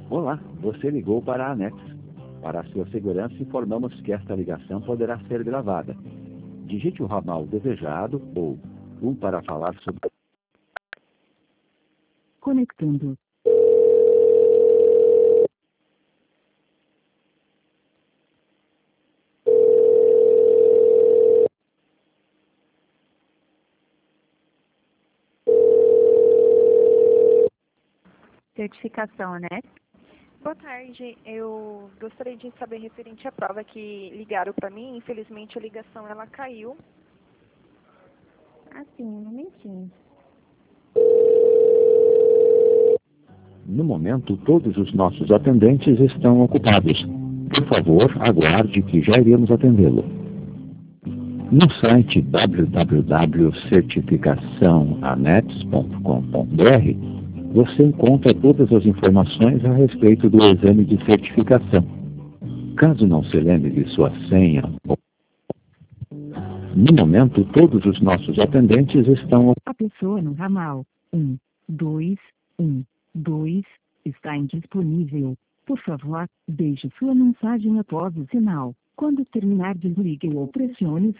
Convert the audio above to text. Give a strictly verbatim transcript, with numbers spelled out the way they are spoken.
Olá, você ligou para a ANET. Para a sua segurança, informamos que esta ligação poderá ser gravada. Digite o ramal desejado ou um para falar sobre... Conectando. Certificação, né? Boa tarde, eu gostaria de saber referente à prova que ligaram para mim. Infelizmente a ligação ela caiu. Ah, sim, um momentinho. No momento, todos os nossos atendentes estão ocupados. Por favor, aguarde que já iremos atendê-lo. No site w w w ponto certificação anetes ponto com ponto b r você encontra todas as informações a respeito do exame de certificação. Caso não se lembre de sua senha, no momento todos os nossos atendentes estão... A pessoa no ramal um, dois, um, dois está indisponível. Por favor, deixe sua mensagem após o sinal. Quando terminar, desligue ou pressione